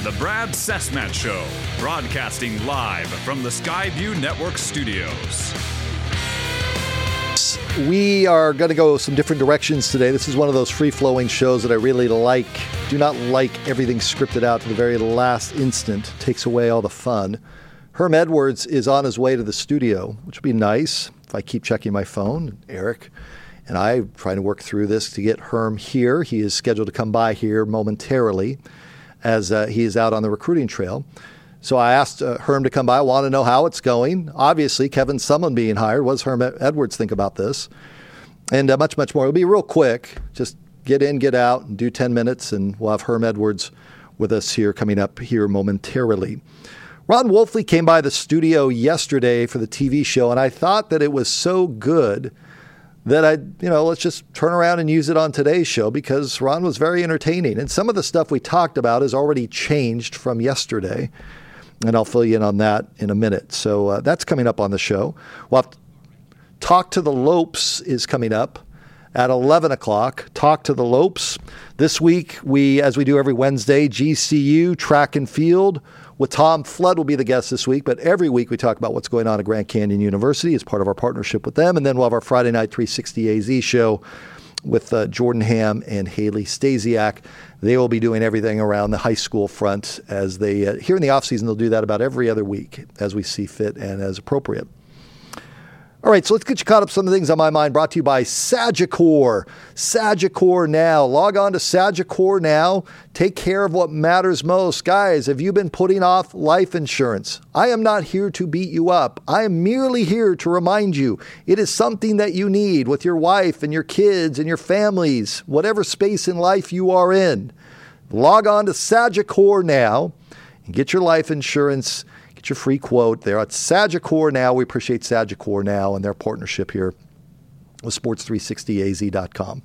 The Brad Cessmat Show, broadcasting live from the Skyview Network studios. We are going to go some different directions today. This is one of those free-flowing shows that I really like. Do not like everything scripted out to the very last instant. Takes away all the fun. Herm Edwards is on his way to the studio, which would be nice if I keep checking my phone. Eric and I trying to work through this to get Herm here. He is scheduled to come by here momentarily as he is out on the recruiting trail. So I asked Herm to come by. I want to know how it's going. Obviously, Kevin Sumlin being hired. What does Herm Edwards think about this? And much, much more. It'll be real quick. Just get in, get out, and do 10 minutes, and we'll have Herm Edwards with us here coming up here momentarily. Ron Wolfley came by the studio yesterday for the TV show, and I thought that it was so good that let's just turn around and use it on today's show because Ron was very entertaining. And some of the stuff we talked about has already changed from yesterday. And I'll fill you in on that in a minute. So that's coming up on the show. We'll have Talk to the Lopes is coming up at 11 o'clock. Talk to the Lopes. This week, as we do every Wednesday, GCU track and field with Tom Flood will be the guest this week. But every week we talk about what's going on at Grand Canyon University as part of our partnership with them. And then we'll have our Friday night 360 AZ show with Jordan Ham and Haley Stasiak. They will be doing everything around the high school front as they, here in the offseason, they'll do that about every other week as we see fit and as appropriate. All right, so let's get you caught up some of the things on my mind, brought to you by Sagicor. Sagicor Now. Log on to Sagicor Now. Take care of what matters most. Guys, have you been putting off life insurance? I am not here to beat you up. I am merely here to remind you it is something that you need with your wife and your kids and your families, whatever space in life you are in. Log on to Sagicor Now and get your life insurance. Get your free quote there at Sagicor Now. We appreciate Sagicor Now and their partnership here with sports360az.com.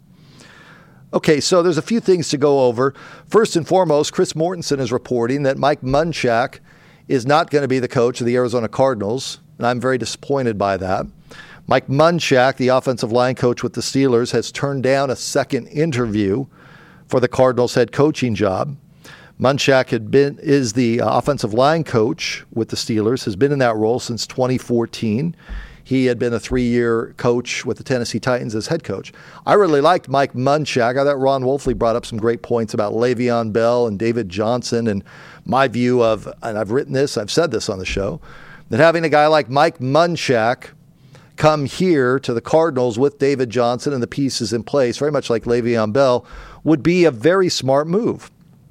Okay, so there's a few things to go over. First and foremost, Chris Mortensen is reporting that Mike Munchak is not going to be the coach of the Arizona Cardinals, and I'm very disappointed by that. Mike Munchak, the offensive line coach with the Steelers, has turned down a second interview for the Cardinals head coaching job. Munchak is the offensive line coach with the Steelers, has been in that role since 2014. He had been a 3-year coach with the Tennessee Titans as head coach. I really liked Mike Munchak. I thought Ron Wolfley brought up some great points about Le'Veon Bell and David Johnson and my view of, and I've written this, I've said this on the show, that having a guy like Mike Munchak come here to the Cardinals with David Johnson and the pieces in place, very much like Le'Veon Bell, would be a very smart move.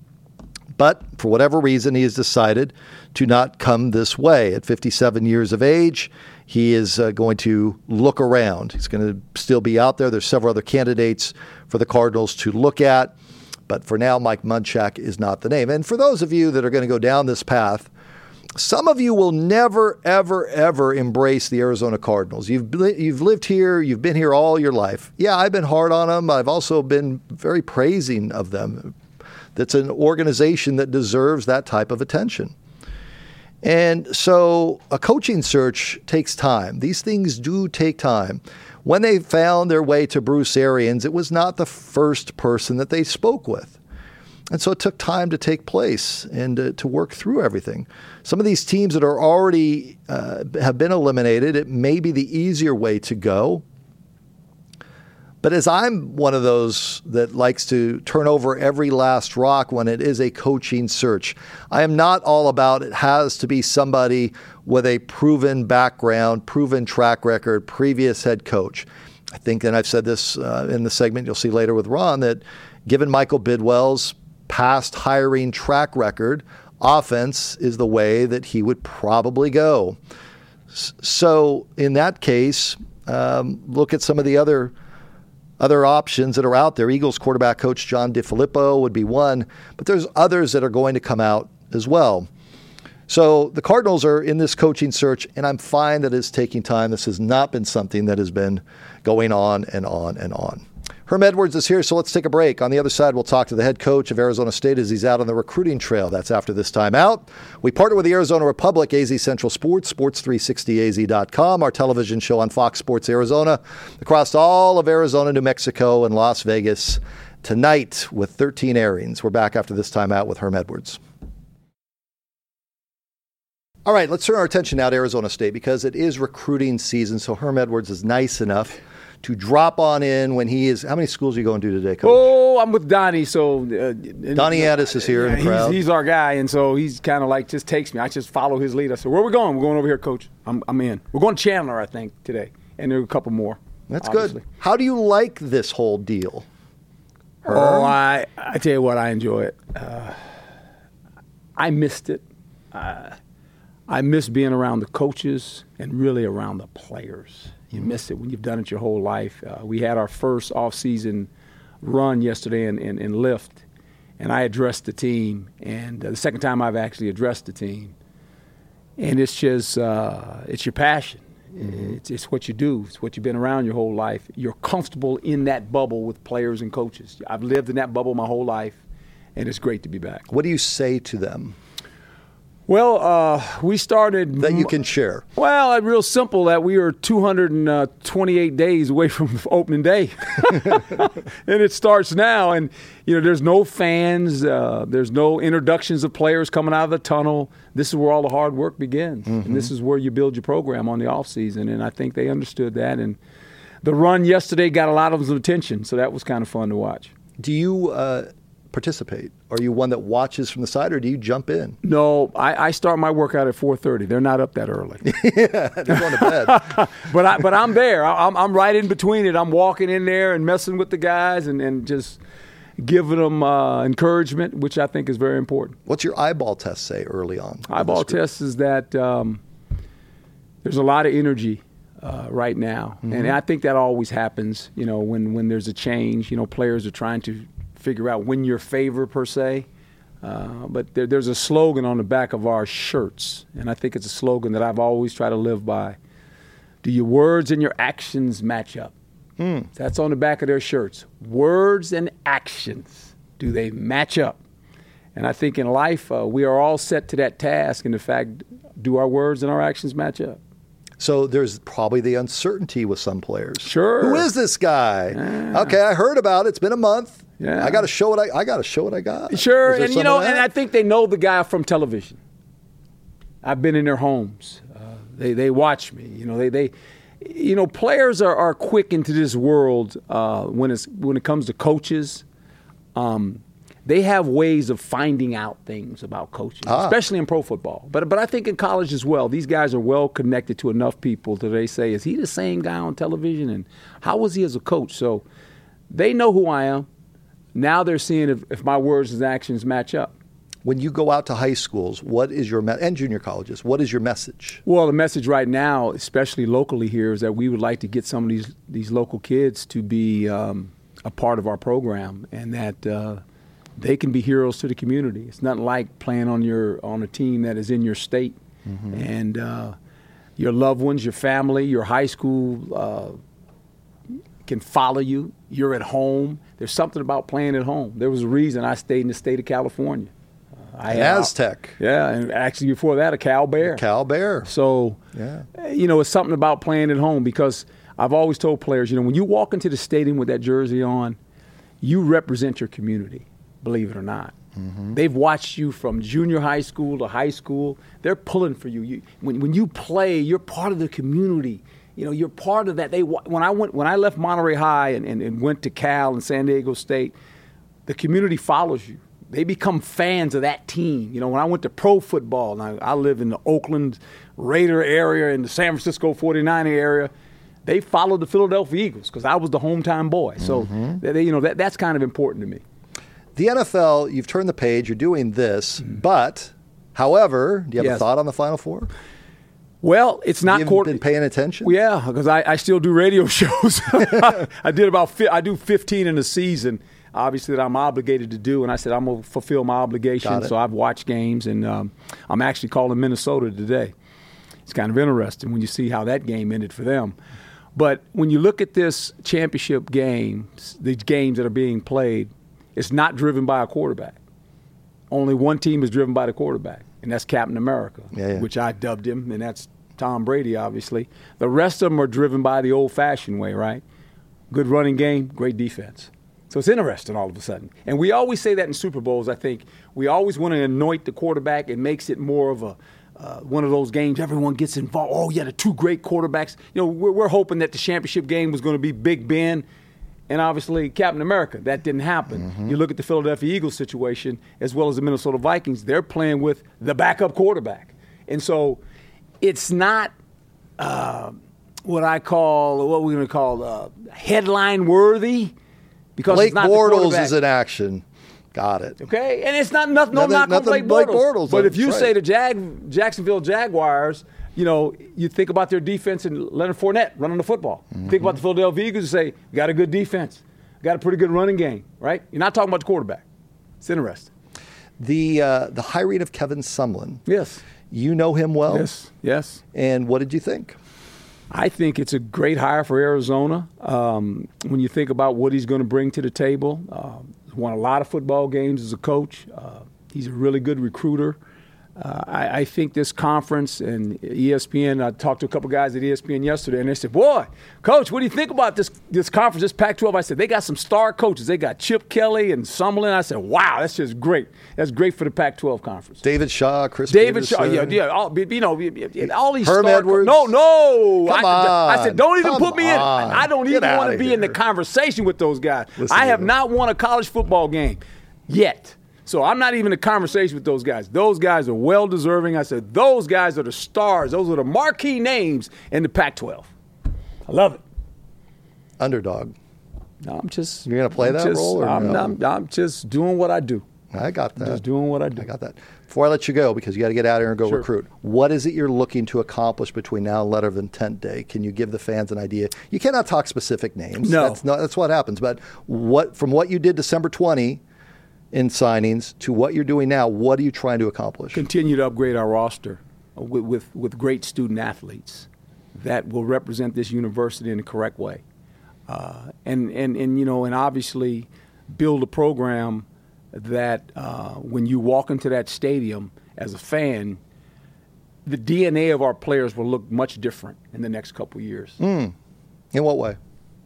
But for whatever reason, he has decided to not come this way. At 57 years of age, he is going to look around. He's going to still be out there. There's several other candidates for the Cardinals to look at. But for now, Mike Munchak is not the name. And for those of you that are going to go down this path, some of you will never, ever, ever embrace the Arizona Cardinals. You've lived here. You've been here all your life. Yeah, I've been hard on them. I've also been very praising of them. That's an organization that deserves that type of attention. And so a coaching search takes time. These things do take time. When they found their way to Bruce Arians, it was not the first person that they spoke with. And so it took time to take place and to work through everything. Some of these teams that are already have been eliminated, it may be the easier way to go. But as I'm one of those that likes to turn over every last rock when it is a coaching search, I am not all about it has to be somebody with a proven background, proven track record, previous head coach. I think, and I've said this in the segment you'll see later with Ron, that given Michael Bidwell's past hiring track record, offense is the way that he would probably go. So in that case, look at some of the other options that are out there. Eagles quarterback coach John DeFilippo would be one, but there's others that are going to come out as well. So the Cardinals are in this coaching search, and I'm fine that it's taking time. This has not been something that has been going on and on and on. Herm Edwards is here, so let's take a break. On the other side, we'll talk to the head coach of Arizona State as he's out on the recruiting trail. That's after this time out. We partner with the Arizona Republic, AZ Central Sports, sports360az.com, our television show on Fox Sports Arizona, across all of Arizona, New Mexico, and Las Vegas tonight with 13 airings. We're back after this time out with Herm Edwards. All right, let's turn our attention now to Arizona State because it is recruiting season. So Herm Edwards is nice enough to drop on in when he is. How many schools are you going to today, Coach? Oh, I'm with Donnie. So Donnie Addis is here in the crowd. He's our guy, and so he's kind of like just takes me. I just follow his lead. I said, "Where are we going? We're going over here, Coach. I'm in. We're going to Chandler, I think, today, and there are a couple more." That's obviously. Good. How do you like this whole deal? Herm? Oh, I tell you what, I enjoy it. I missed it. I miss being around the coaches and really around the players. You miss it when you've done it your whole life. We had our first off-season run yesterday in Lift, and I addressed the team. And the second time I've actually addressed the team. And it's just it's your passion. It's what you do. It's what you've been around your whole life. You're comfortable in that bubble with players and coaches. I've lived in that bubble my whole life, and it's great to be back. What do you say to them? Well, we started... That you can share. Well, real simple, that we are 228 days away from opening day. And it starts now. And, there's no fans. There's no introductions of players coming out of the tunnel. This is where all the hard work begins. And this is where you build your program on the offseason. And I think they understood that. And the run yesterday got a lot of them attention, so that was kind of fun to watch. Do you... participate? Are you one that watches from the side, or do you jump in? No, I start my workout at 4:30. They're not up that early. Yeah, they're going to bed. but I'm there. I'm right in between it. I'm walking in there and messing with the guys and just giving them encouragement, which I think is very important. What's your eyeball test say early on? Eyeball test is that there's a lot of energy right now, and I think that always happens. When there's a change, players are trying to figure out when your favor per se, but there's a slogan on the back of our shirts, and I think it's a slogan that I've always tried to live by. Do your words and your actions match up? That's on the back of their shirts. Words and actions, do they match up? And I think in life we are all set to that task, and in fact, do our words and our actions match up? So there's probably the uncertainty with some players. Sure. Who is this guy? Yeah. Okay, I heard about it. It's been a month. Yeah. I got to show what I got to show what I got. Sure, and and I think they know the guy from television. I've been in their homes. They watch me. They players are quick into this world when it comes to coaches. They have ways of finding out things about coaches, especially in pro football. But I think in college as well, these guys are well connected to enough people that they say, is he the same guy on television? And how was he as a coach? So they know who I am. Now they're seeing if my words and actions match up. When you go out to high schools, what is your and junior colleges, what is your message? Well, the message right now, especially locally here, is that we would like to get some of these local kids to be a part of our program, and that they can be heroes to the community. It's not like playing on a team that is in your state, and your loved ones, your family, your high school can follow you. You're at home. There's something about playing at home. There was a reason I stayed in the state of California. Aztec. Yeah, and actually before that, a Cal Bear. Cal Bear. So, it's something about playing at home, because I've always told players, when you walk into the stadium with that jersey on, you represent your community, believe it or not. They've watched you from junior high school to high school. They're pulling for you. When you play, you're part of the community. You're part of that. When I left Monterey High and went to Cal and San Diego State, the community follows you. They become fans of that team. When I went to pro football, and I live in the Oakland Raider area and the San Francisco 49er area, they followed the Philadelphia Eagles because I was the hometown boy. So that's kind of important to me. The NFL, you've turned the page, you're doing this, but, however, do you have a thought on the Final Four? Well, it's not You've been paying attention? Yeah, because I still do radio shows. I do 15 in a season, obviously, that I'm obligated to do, and I said I'm going to fulfill my obligation. So I've watched games, and I'm actually calling Minnesota today. It's kind of interesting when you see how that game ended for them. But when you look at this championship game, the games that are being played, it's not driven by a quarterback. Only one team is driven by the quarterback, and that's Captain America, which I dubbed him, and that's Tom Brady, obviously. The rest of them are driven by the old-fashioned way, right? Good running game, great defense. So it's interesting all of a sudden. And we always say that in Super Bowls, I think. We always want to anoint the quarterback. It makes it more of one of those games everyone gets involved. Oh, yeah, the two great quarterbacks. You know, we're hoping that the championship game was going to be Big Ben and obviously Captain America. That didn't happen. Mm-hmm. You look at the Philadelphia Eagles situation as well as the Minnesota Vikings. They're playing with the backup quarterback. And so it's not what we're going to call headline worthy because Blake it's not Bortles is in action. Got it. Okay, and it's not nothing knock on Blake Bortles. But if you say the Jacksonville Jaguars, you know, you think about their defense and Leonard Fournette running the football. Mm-hmm. Think about the Philadelphia Eagles and say, we got a good defense. We got a pretty good running game, right? You're not talking about the quarterback. It's interesting. The hiring of Kevin Sumlin. Yes. You know him well. Yes. And what did you think? I think it's a great hire for Arizona. When you think about what he's going to bring to the table, won a lot of football games as a coach. He's a really good recruiter. I think this conference and ESPN, I talked to a couple guys at ESPN yesterday, and they said, boy, Coach, what do you think about this conference, this Pac-12? I said, they got some star coaches. They got Chip Kelly and Sumlin. I said, wow, that's just great. That's great for the Pac-12 conference. David Shaw, Chris David Peterson. Shaw, yeah, all these Herm star Edwards. No. Come I said, don't even put me in. on. I don't Get even want to outta be in the here. conversation with those guys. Listen I to have them. not won a college football game yet. So I'm not even in a conversation with those guys. Those guys are well-deserving. I said, those guys are the stars. Those are the marquee names in the Pac-12. I love it. Underdog. No, I'm just. You're going to play that role? Or I'm just doing what I do. I got that. Just doing what I do. I got that. Before I let you go, because you got to get out here and go Sure. recruit, what is it you're looking to accomplish between now and Letter of Intent Day? Can you give the fans an idea? You cannot talk specific names. No. That's what happens. But from what you did December 20 in signings to what you're doing now, what are you trying to accomplish? Continue to upgrade our roster with great student athletes that will represent this university in the correct way, and obviously build a program that when you walk into that stadium as a fan, the DNA of our players will look much different in the next couple of years. In what way?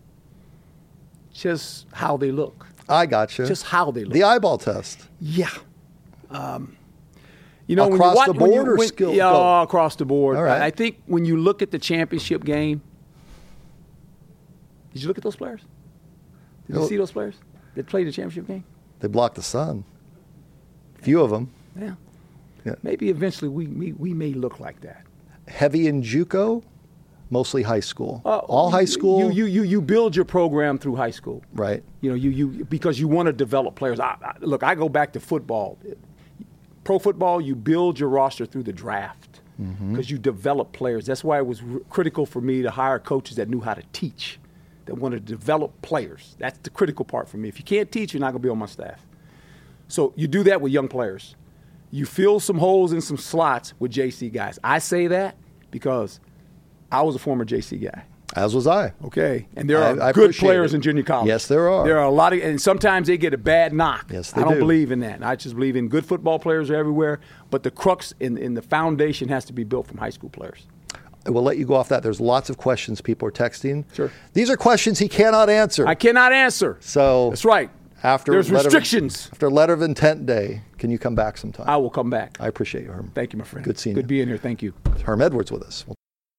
Just how they look. I got you. Just how they look. The eyeball test. Yeah. Across the board or skill? Yeah, across the board. All right. I think when you look at the championship game, did you look at those players? Did you see those players that played the championship game? They blocked the sun. A few of them. Yeah. Maybe eventually we may look like that. Heavy in JUCO, mostly high school. All high school. You build your program through high school. Right. You because you want to develop players. Look, I go back to football. Pro football, you build your roster through the draft because you develop players. That's why it was critical for me to hire coaches that knew how to teach, that wanted to develop players. That's the critical part for me. If you can't teach, you're not going to be on my staff. So you do that with young players. You fill some holes in some slots with JC guys. I say that because I was a former JC guy. As was I. Okay. And there are good players in junior college. Yes, there are. There are a lot of, and sometimes they get a bad knock. Yes, they I don't do. believe in that. I just believe in good football players are everywhere, but the crux in the foundation has to be built from high school players. I will let you go off that. There's lots of questions people are texting. Sure. These are questions he cannot answer. I cannot answer. So that's right. There's restrictions. After Letter of Intent Day, can you come back sometime? I will come back. I appreciate you, Herm. Thank you, my friend. Good seeing you. Good being here. Thank you. Herm Edwards with us.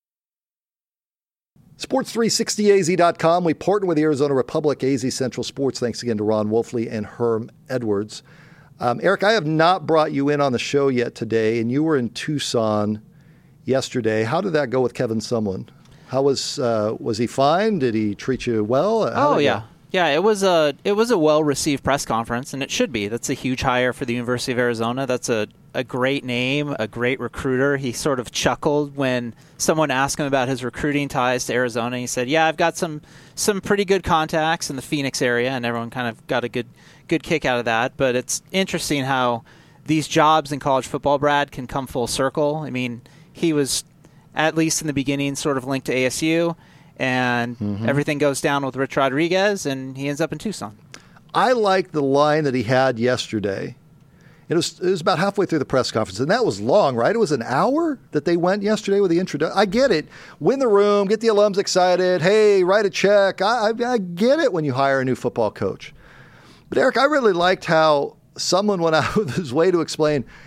Sports360az.com. We partner with the Arizona Republic, AZ Central Sports. Thanks again to Ron Wolfley and Herm Edwards. Eric, I have not brought you in on the show yet today, and you were in Tucson yesterday. How did that go with Kevin Sumlin? How was he fine? Did he treat you well? Yeah, it was a well-received press conference, and it should be. That's a huge hire for the University of Arizona. That's a great name, a great recruiter. He sort of chuckled when someone asked him about his recruiting ties to Arizona. He said, "Yeah, I've got some pretty good contacts in the Phoenix area," and everyone kind of got a good kick out of that. But it's interesting how these jobs in college football, Brad, can come full circle. I mean, he was, at least in the beginning, sort of linked to ASU. And everything goes down with Rich Rodriguez, and he ends up in Tucson. I like the line that he had yesterday. It was about halfway through the press conference, and that was long, right? It was an hour that they went yesterday with the introduction. I get it. Win the room, get the alums excited. Hey, write a check. I get it when you hire a new football coach. But, Eric, I really liked how someone went out of his way to explain,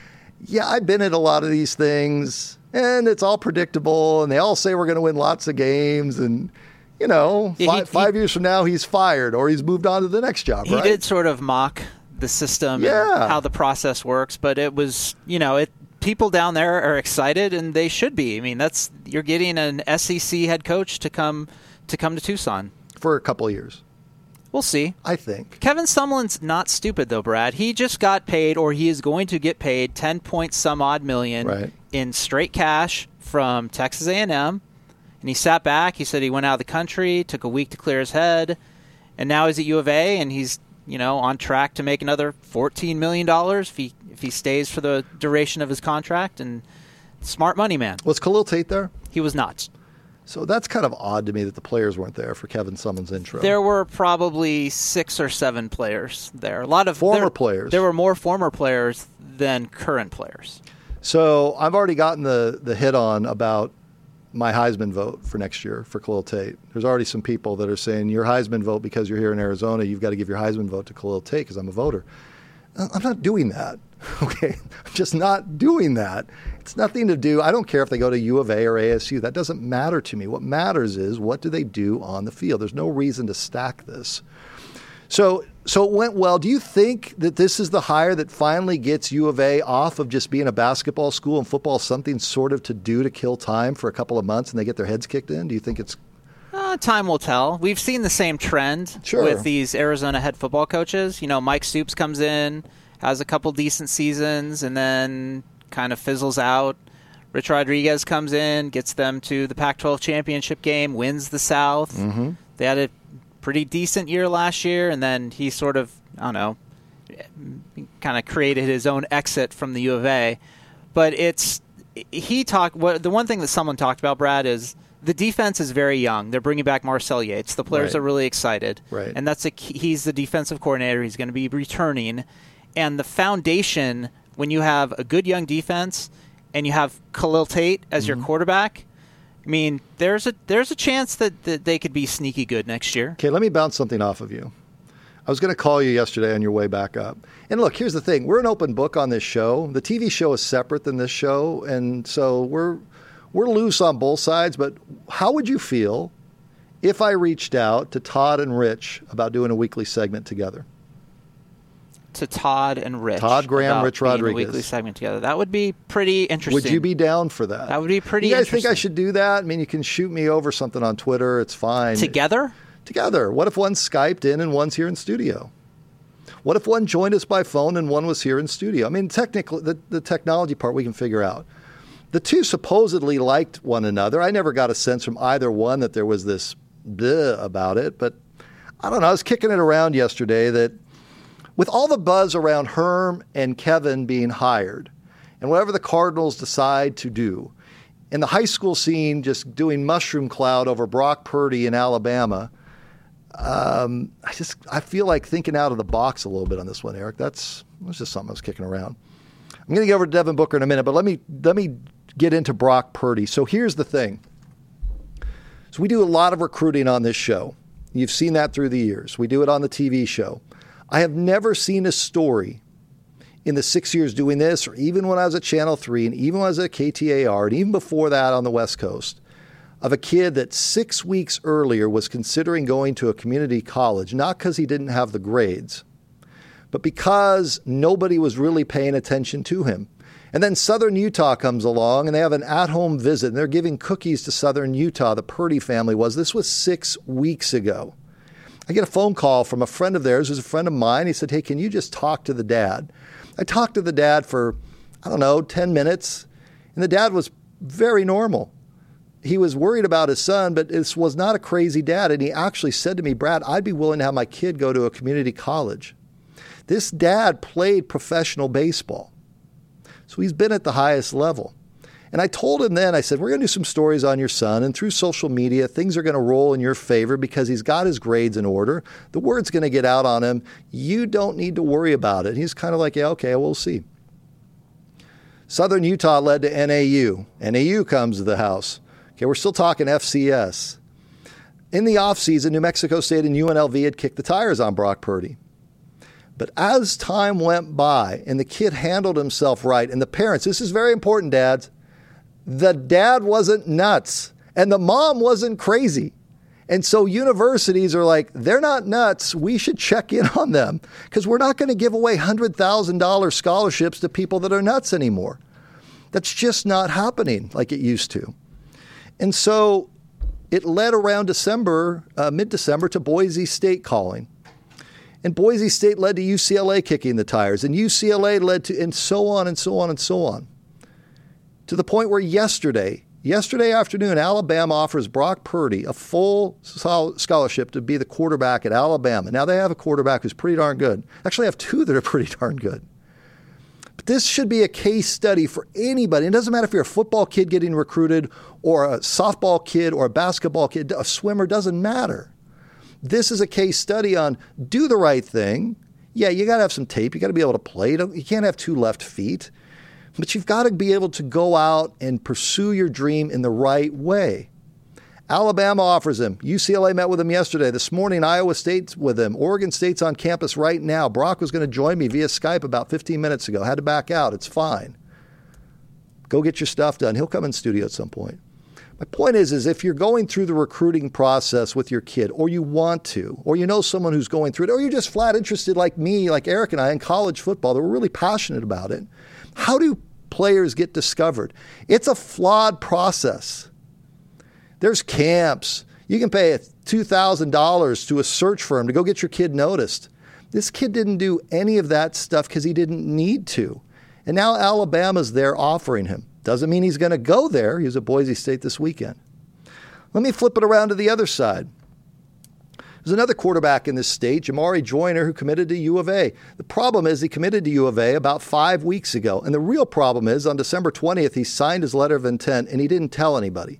yeah, I've been at a lot of these things, and it's all predictable, and they all say we're going to win lots of games, and, you know, five years from now, he's fired, or he's moved on to the next job, right? He did sort of mock the system and how the process works, but it was, you know, people down there are excited, and they should be. I mean, you're getting an SEC head coach to come to Tucson. For a couple of years. We'll see. I think. Kevin Sumlin's not stupid, though, Brad. He just got paid, or he is going to get paid, 10 point some odd million in straight cash from Texas A&M. And he sat back. He said he went out of the country, took a week to clear his head, and now he's at U of A, and he's, you know, on track to make another $14 million if he stays for the duration of his contract. And smart money, man. Was Khalil Tate there? He was not. So that's kind of odd to me that the players weren't there for Kevin Sumlin's intro. There were probably 6 or 7 players there. A lot of former players. There were more former players than current players. So I've already gotten the hit on about my Heisman vote for next year for Khalil Tate. There's already some people that are saying your Heisman vote, because you're here in Arizona, you've got to give your Heisman vote to Khalil Tate because I'm a voter. I'm not doing that. Okay, I'm just not doing that. It's nothing to do. I don't care if they go to U of A or ASU. That doesn't matter to me. What matters is what do they do on the field. There's no reason to stack this. So it went well. Do you think that this is the hire that finally gets U of A off of just being a basketball school and football something sort of to do to kill time for a couple of months and they get their heads kicked in? Do you think it's... Time will tell. We've seen the same trend with these Arizona head football coaches. You know, Mike Stoops comes in, has a couple decent seasons, and then kind of fizzles out. Rich Rodriguez comes in, gets them to the Pac-12 championship game, wins the South. Mm-hmm. They had a pretty decent year last year, and then he sort of, I don't know, kind of created his own exit from the U of A. But the one thing that someone talked about, Brad, is the defense is very young. They're bringing back Marcel Yates. The players are really excited. Right. And he's the defensive coordinator. He's going to be returning. And the foundation, when you have a good young defense and you have Khalil Tate as your quarterback, I mean, there's a chance that they could be sneaky good next year. Okay, let me bounce something off of you. I was going to call you yesterday on your way back up. And look, here's the thing. We're an open book on this show. The TV show is separate than this show, and so we're loose on both sides. But how would you feel if I reached out to Todd and Rich about doing a weekly segment together? To Todd and Rich. Todd Graham, Rich Rodriguez. A weekly segment together. That would be pretty interesting. Would you be down for that? That would be pretty interesting. You guys interesting. think I should do that? I mean, you can shoot me over something on Twitter. It's fine. Together? Together. What if one's Skyped in and one's here in studio? What if one joined us by phone and one was here in studio? I mean, technically, the technology part we can figure out. The two supposedly liked one another. I never got a sense from either one that there was this bleh about it. But I don't know. I was kicking it around yesterday that with all the buzz around Herm and Kevin being hired and whatever the Cardinals decide to do, and the high school scene just doing mushroom cloud over Brock Purdy in Alabama, I feel like thinking out of the box a little bit on this one, Eric. That's just something I was kicking around. I'm going to get over to Devin Booker in a minute, but let me get into Brock Purdy. So here's the thing. So we do a lot of recruiting on this show. You've seen that through the years. We do it on the TV show. I have never seen a story in the 6 years doing this, or even when I was at Channel 3, and even when I was at KTAR, and even before that on the West Coast, of a kid that 6 weeks earlier was considering going to a community college, not because he didn't have the grades, but because nobody was really paying attention to him. And then Southern Utah comes along, and they have an at-home visit, and they're giving cookies to Southern Utah, the Purdy family was. This was 6 weeks ago. I get a phone call from a friend of theirs who's a friend of mine. He said, hey, can you just talk to the dad? I talked to the dad for, 10 minutes, and the dad was very normal. He was worried about his son, but this was not a crazy dad. And he actually said to me, Brad, I'd be willing to have my kid go to a community college. This dad played professional baseball. So he's been at the highest level. And I told him then, I said, we're going to do some stories on your son. And through social media, things are going to roll in your favor because he's got his grades in order. The word's going to get out on him. You don't need to worry about it. And he's kind of like, yeah, okay, we'll see. Southern Utah led to NAU. NAU comes to the house. Okay, we're still talking FCS. In the offseason, New Mexico State and UNLV had kicked the tires on Brock Purdy. But as time went by and the kid handled himself right, and the parents, this is very important, dads, the dad wasn't nuts and the mom wasn't crazy. And so universities are like, they're not nuts. We should check in on them because we're not going to give away $100,000 scholarships to people that are nuts anymore. That's just not happening like it used to. And so it led around December, mid-December, to Boise State calling. And Boise State led to UCLA kicking the tires. And UCLA led to, and so on and so on and so on. To the point where yesterday afternoon, Alabama offers Brock Purdy a full scholarship to be the quarterback at Alabama. Now they have a quarterback who's pretty darn good. Actually, I have two that are pretty darn good. But this should be a case study for anybody. It doesn't matter if you're a football kid getting recruited or a softball kid or a basketball kid, a swimmer, doesn't matter. This is a case study on do the right thing. Yeah, you got to have some tape. You got to be able to play. You can't have two left feet. But you've got to be able to go out and pursue your dream in the right way. Alabama offers him. UCLA met with him yesterday. This morning, Iowa State's with him. Oregon State's on campus right now. Brock was going to join me via Skype about 15 minutes ago. Had to back out. It's fine. Go get your stuff done. He'll come in studio at some point. My point is if you're going through the recruiting process with your kid, or you want to, or you know someone who's going through it, or you're just flat interested like me, like Eric and I in college football, that we're really passionate about it, how do players get discovered? It's a flawed process. There's camps. You can pay $2,000 to a search firm to go get your kid noticed. This kid didn't do any of that stuff because he didn't need to. And now Alabama's there offering him. Doesn't mean he's going to go there. He was at Boise State this weekend. Let me flip it around to the other side. There's another quarterback in this state, Jamari Joyner, who committed to U of A. The problem is he committed to U of A about 5 weeks ago. And the real problem is on December 20th, he signed his letter of intent and he didn't tell anybody.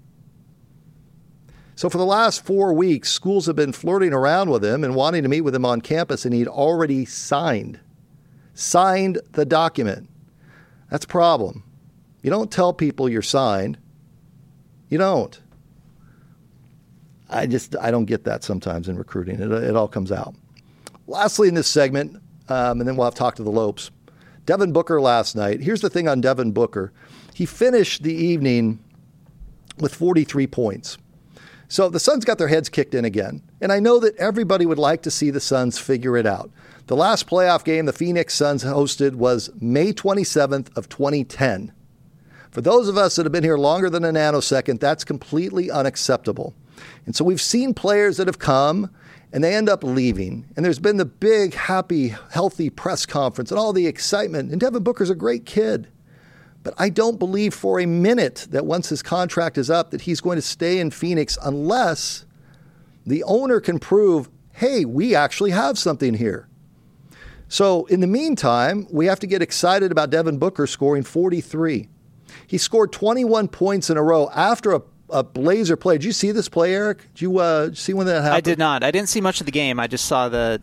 So for the last 4 weeks, schools have been flirting around with him and wanting to meet with him on campus, and he'd already signed the document. That's a problem. You don't tell people you're signed. You don't. I don't get that sometimes in recruiting. It all comes out. Lastly in this segment, and then we'll have to talk to the Lopes. Devin Booker last night. Here's the thing on Devin Booker. He finished the evening with 43 points. So the Suns got their heads kicked in again. And I know that everybody would like to see the Suns figure it out. The last playoff game the Phoenix Suns hosted was May 27th of 2010. For those of us that have been here longer than a nanosecond, that's completely unacceptable. And so we've seen players that have come and they end up leaving. And there's been the big, happy, healthy press conference and all the excitement. And Devin Booker's a great kid. But I don't believe for a minute that once his contract is up that he's going to stay in Phoenix unless the owner can prove, hey, we actually have something here. So in the meantime, we have to get excited about Devin Booker scoring 43. He scored 21 points in a row after a Blazer play. Did you see this play, Eric? Did you see when that happened? I did not. I didn't see much of the game. I just saw the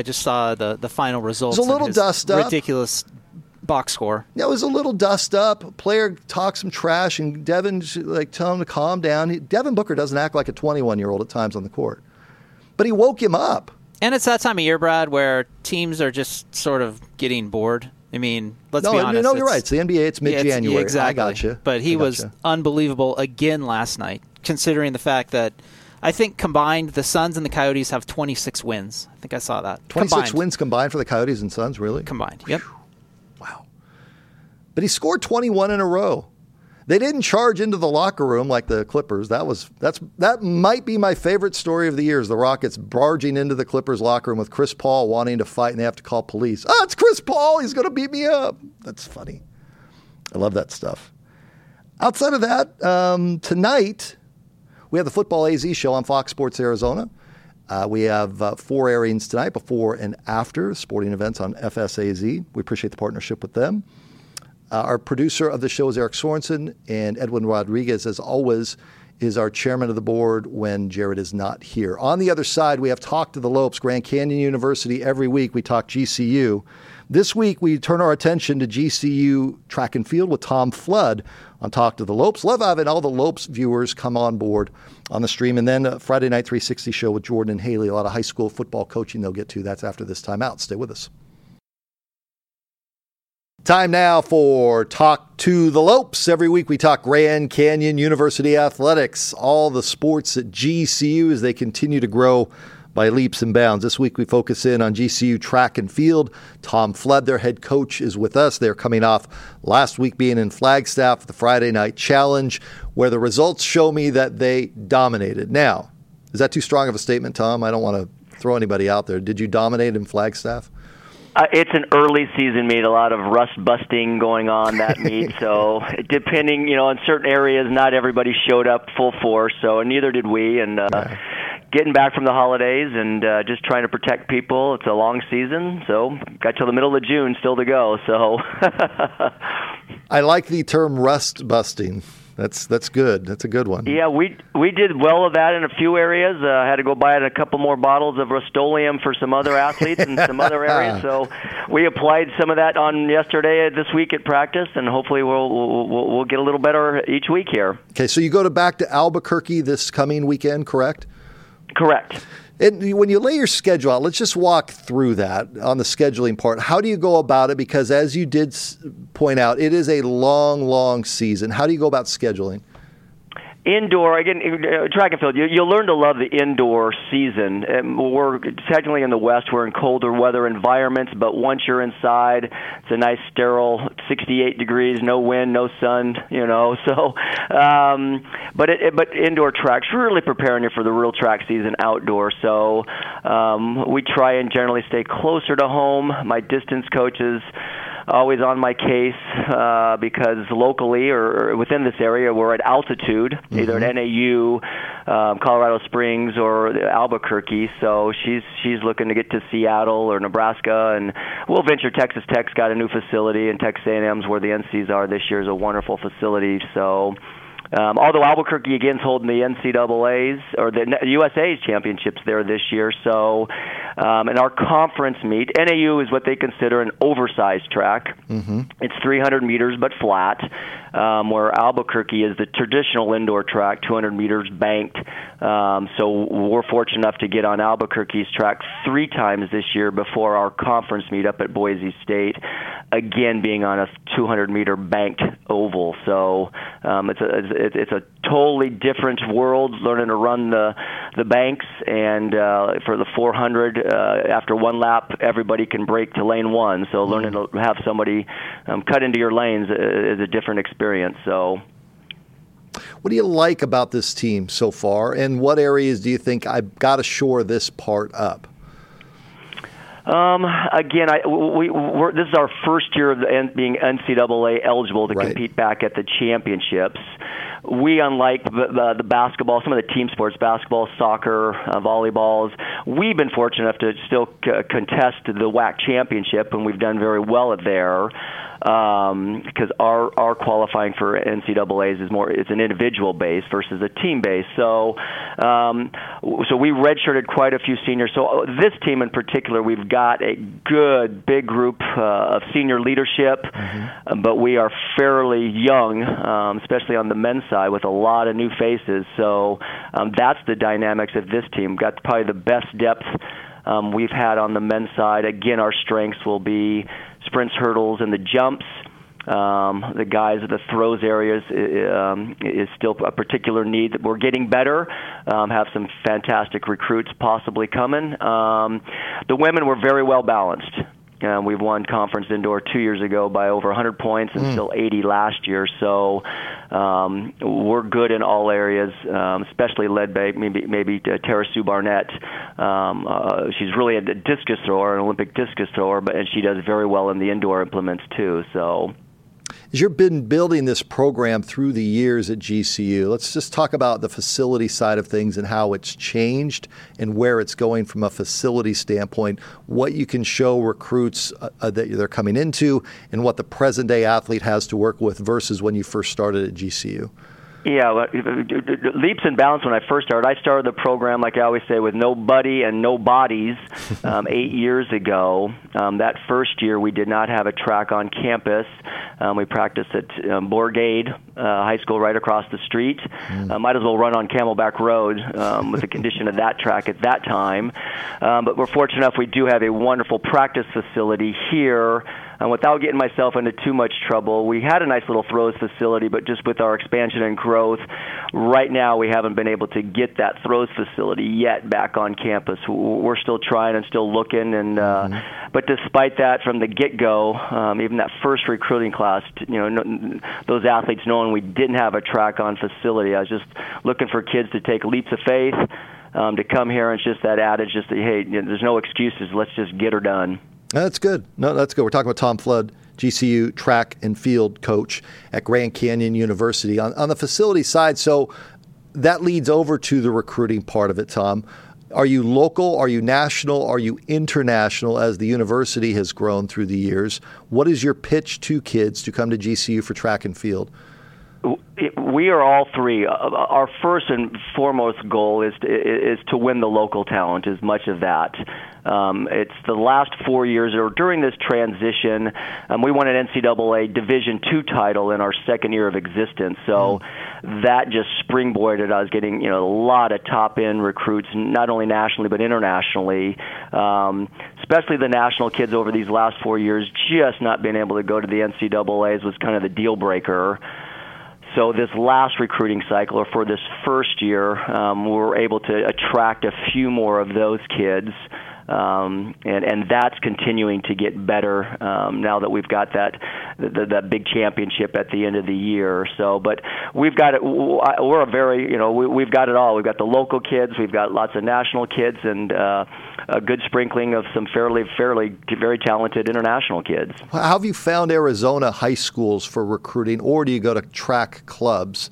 final results. It was a little dust up. Ridiculous box score. Yeah, it was a little dust up. A player talked some trash, and Devin tell him to calm down. Devin Booker doesn't act like a 21-year-old at times on the court, but he woke him up. And it's that time of year, Brad, where teams are just sort of getting bored. I mean, let's be honest. No, you're right. It's the NBA. It's mid-January. Exactly. I got you. But he was unbelievable again last night, considering the fact that I think combined the Suns and the Coyotes have 26 wins. I think I saw that. 26 wins combined for the Coyotes and Suns, really? Combined, yep. Wow. But he scored 21 in a row. They didn't charge into the locker room like the Clippers. That might be my favorite story of the year, is the Rockets barging into the Clippers locker room with Chris Paul wanting to fight, and they have to call police. Oh, it's Chris Paul. He's going to beat me up. That's funny. I love that stuff. Outside of that, tonight we have the Football AZ show on Fox Sports Arizona. We have 4 airings tonight, before and after sporting events on FSAZ. We appreciate the partnership with them. Our producer of the show is Eric Sorensen, and Edwin Rodriguez, as always, is our chairman of the board when Jared is not here. On the other side, we have Talk to the Lopes, Grand Canyon University. Every week we talk GCU. This week we turn our attention to GCU track and field with Tom Flood on Talk to the Lopes. Love having all the Lopes viewers come on board on the stream. And then Friday Night 360 show with Jordan and Haley. A lot of high school football coaching they'll get to. That's after this time out. Stay with us. Time now for Talk to the Lopes. Every week we talk Grand Canyon University athletics, all the sports at GCU as they continue to grow by leaps and bounds. This week we focus in on GCU track and field. Tom Flood, their head coach, is with us. They're coming off last week being in Flagstaff for the Friday Night Challenge, where the results show me that they dominated. Now, is that too strong of a statement, Tom? I don't want to throw anybody out there. Did you dominate in Flagstaff? It's an early season meet, a lot of rust busting going on that meet. So depending, in certain areas, not everybody showed up full force. So neither did we. And getting back from the holidays and just trying to protect people. It's a long season, so got till the middle of June still to go. So I like the term rust busting. That's good. That's a good one. Yeah, we did well of that in a few areas. Had to go buy a couple more bottles of Rust-Oleum for some other athletes in some other areas. So we applied some of that on yesterday, this week at practice, and hopefully we'll get a little better each week here. Okay, so you go back to Albuquerque this coming weekend, correct? Correct. And when you lay your schedule out, let's just walk through that on the scheduling part. How do you go about it? Because as you did point out, it is a long, long season. How do you go about scheduling? Indoor, again, track and field, you'll learn to love the indoor season. We're technically in the West, we're in colder weather environments, but once you're inside, it's a nice sterile 68 degrees, no wind, no sun, so, but indoor tracks really preparing you for the real track season outdoor. So we try and generally stay closer to home. My distance coaches always on my case because locally or within this area we're at altitude, either at NAU, Colorado Springs, or Albuquerque. So she's looking to get to Seattle or Nebraska, and we'll venture. Texas Tech's got a new facility, and Texas A&M's where the NCs are this year is a wonderful facility. So. Although Albuquerque again's holding the NCAA's or the USA's championships there this year, so in our conference meet, NAU is what they consider an oversized track. It's 300 meters but flat, where Albuquerque is the traditional indoor track, 200 meters banked. So we're fortunate enough to get on Albuquerque's track 3 times this year before our conference meet up at Boise State, again being on a 200-meter banked oval. So it's a totally different world, learning to run the banks, and for the 400, after one lap, everybody can break to lane 1. So learning to have somebody cut into your lanes is a different experience. So. What do you like about this team so far, and what areas do you think I've got to shore this part up? Again, this is our first year of being NCAA eligible to compete back at the championships. We, unlike the basketball, some of the team sports, basketball, soccer, volleyballs, we've been fortunate enough to still contest the WAC championship, and we've done very well there. Because our qualifying for NCAA's is it's an individual base versus a team base. So we redshirted quite a few seniors. So this team in particular, we've got a good big group of senior leadership, but we are fairly young, especially on the men's side, with a lot of new faces. So that's the dynamics of this team. We've got probably the best depth we've had on the men's side. Again, our strengths will be sprints, hurdles, and the jumps. The guys at the throws areas is still a particular need that we're getting better. Have some fantastic recruits possibly coming. The women were very well balanced. We've won conference indoor 2 years ago by over 100 points and still 80 last year. So we're good in all areas, especially led by maybe Tara Sue Barnett. She's really a discus thrower, an Olympic discus thrower, and she does very well in the indoor implements too. So. As you've been building this program through the years at GCU, let's just talk about the facility side of things and how it's changed and where it's going from a facility standpoint, what you can show recruits that they're coming into, and what the present-day athlete has to work with versus when you first started at GCU. Yeah, leaps and bounds when I first started. I started the program, like I always say, with nobody and no bodies 8 years ago. That first year, we did not have a track on campus. We practiced at Borgade High School right across the street. Might as well run on Camelback Road with the condition of that track at that time. But we're fortunate enough we do have a wonderful practice facility here. Without getting myself into too much trouble, we had a nice little throws facility, but just with our expansion and growth, right now we haven't been able to get that throws facility yet back on campus. We're still trying and still looking, and but despite that, from the get-go, even that first recruiting class, those athletes knowing we didn't have a track on facility, I was just looking for kids to take leaps of faith, to come here, and it's just that adage, just that, hey, there's no excuses, let's just get her done. That's good. No, that's good. We're talking about Tom Flood, GCU track and field coach at Grand Canyon University. On the facility side, so that leads over to the recruiting part of it, Tom. Are you local? Are you national? Are you international as the university has grown through the years? What is your pitch to kids to come to GCU for track and field? We are all three. Our first and foremost goal is to win the local talent, as much of that. It's the last 4 years, or during this transition, we won an NCAA Division II title in our second year of existence. So that just springboarded us getting a lot of top-end recruits, not only nationally but internationally. Especially the national kids over these last 4 years, just not being able to go to the NCAAs was kind of the deal breaker. So this last recruiting cycle, or for this first year, we were able to attract a few more of those kids, and that's continuing to get better now that we've got that big championship at the end of the year. So, but we've got it. We're a very, we've got it all. We've got the local kids, we've got lots of national kids, and a good sprinkling of some fairly very talented international kids. How have you found Arizona high schools for recruiting, or do you go to track clubs?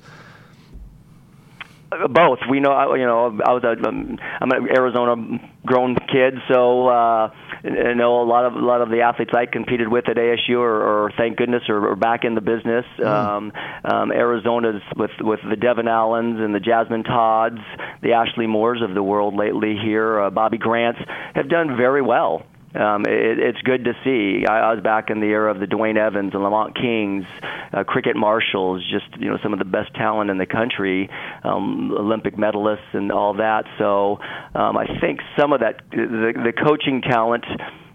Both. We know. I'm an Arizona-grown kid, so I know a lot of the athletes I competed with at ASU, or thank goodness, are back in the business. Arizona's with the Devin Allens and the Jasmine Todds, the Ashley Moores of the world lately here, Bobby Grants, have done very well. It's good to see. I was back in the era of the Dwayne Evans and Lamont Kings, Cricket Marshalls, just some of the best talent in the country, Olympic medalists and all that. So I think some of that, the coaching talent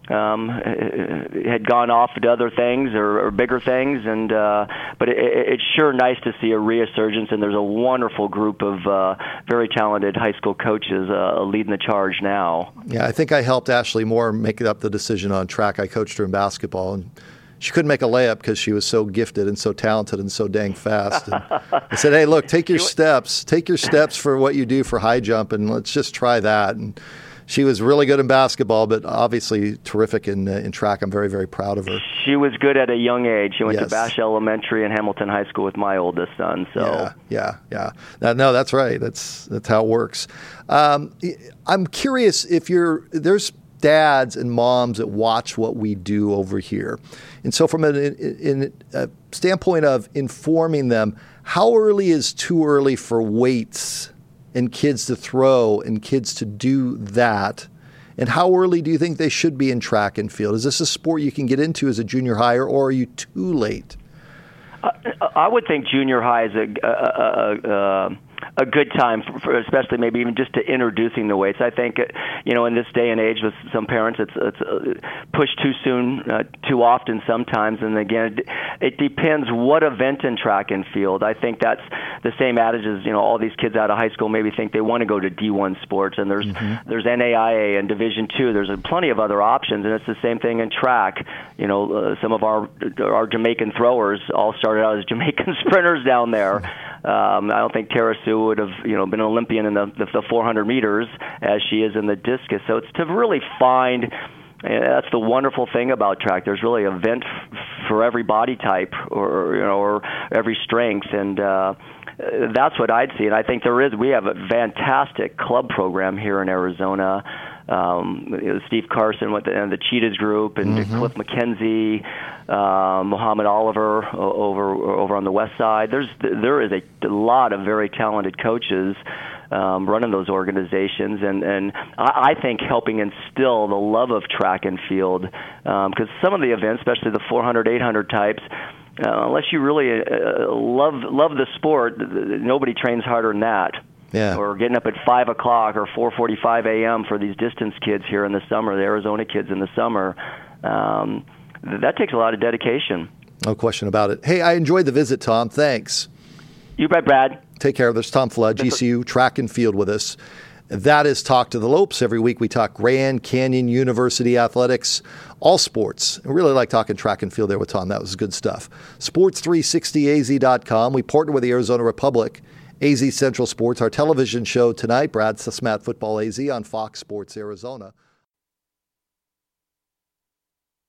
had gone off to other things or bigger things, and but it's sure nice to see a resurgence, and there's a wonderful group of very talented high school coaches leading the charge now. Yeah, I think I helped Ashley Moore make up the decision on track. I coached her in basketball, and she couldn't make a layup because she was so gifted and so talented and so dang fast. And I said, hey, look, take your steps for what you do for high jump, and let's just try that. And she was really good in basketball, but obviously terrific in track. I'm very, very proud of her. She was good at a young age. She went to Bash Elementary and Hamilton High School with my oldest son. So yeah. No, that's right. That's how it works. I'm curious if there's dads and moms that watch what we do over here, and so from a standpoint of informing them, how early is too early for weights and kids to throw and kids to do that? And how early do you think they should be in track and field? Is this a sport you can get into as a junior higher, or are you too late? I would think junior high is a good time, for especially maybe even just to introducing the weights. I think, in this day and age with some parents, it's pushed too soon, too often sometimes. And again, it depends what event in track and field. I think that's the same adage as, all these kids out of high school maybe think they want to go to D1 sports, and there's NAIA and Division II. There's plenty of other options, and it's the same thing in track. Some of our Jamaican throwers all started out as Jamaican sprinters down there. I don't think Tara Sue would have, been an Olympian in the 400 meters as she is in the discus. So it's to really find, that's the wonderful thing about track. There's really an event for every body type or every strength, and that's what I'd see. And I think we have a fantastic club program here in Arizona. Steve Carson and the Cheetahs group, and Cliff McKenzie, Muhammad Oliver over on the west side. There is a lot of very talented coaches running those organizations, and I think helping instill the love of track and field, because some of the events, especially the 400, 800 types, unless you really love the sport, nobody trains harder than that. Yeah. Or getting up at 5 o'clock or 4:45 a.m. for these distance kids here in the summer, the Arizona kids in the summer. That takes a lot of dedication. No question about it. Hey, I enjoyed the visit, Tom. Thanks. You bet, Brad. Take care. There's Tom Flood, GCU Track and Field with us. That is Talk to the Lopes. Every week we talk Grand Canyon University athletics, all sports. I really like talking track and field there with Tom. That was good stuff. Sports360az.com. We partner with the Arizona Republic. AZ Central Sports, our television show tonight, Brad Susmat Football AZ on Fox Sports Arizona.